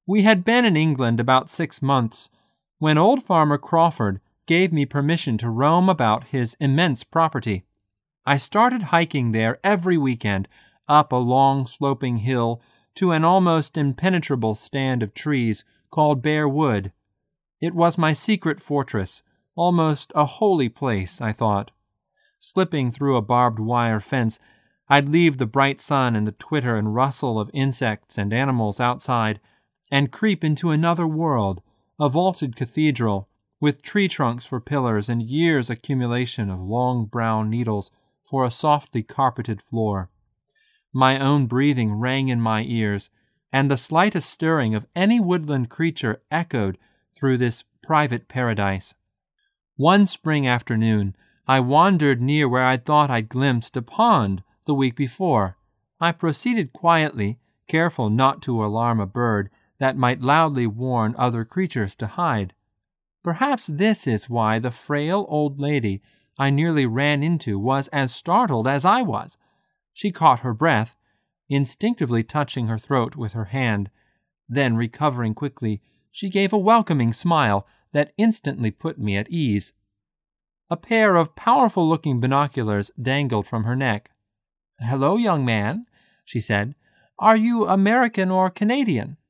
We had been in England about 6 months when old Farmer Crawford gave me permission to roam about his immense property. I started hiking there every weekend, up a long sloping hill to an almost impenetrable stand of trees called Bear Wood. It was my secret fortress, almost a holy place, I thought. Slipping through a barbed wire fence, I'd leave the bright sun and the twitter and rustle of insects and animals outside, and creep into another world, a vaulted cathedral, with tree trunks for pillars and years' accumulation of long brown needles for a softly carpeted floor. My own breathing rang in my ears, and the slightest stirring of any woodland creature echoed through this private paradise. One spring afternoon, I wandered near where I'd thought I'd glimpsed a pond the week before. I proceeded quietly, careful not to alarm a bird that might loudly warn other creatures to hide. Perhaps this is why the frail old lady I nearly ran into was as startled as I was. She caught her breath, instinctively touching her throat with her hand. Then, recovering quickly, she gave a welcoming smile that instantly put me at ease. A pair of powerful-looking binoculars dangled from her neck. "Hello, young man," she said. "Are you American or Canadian?"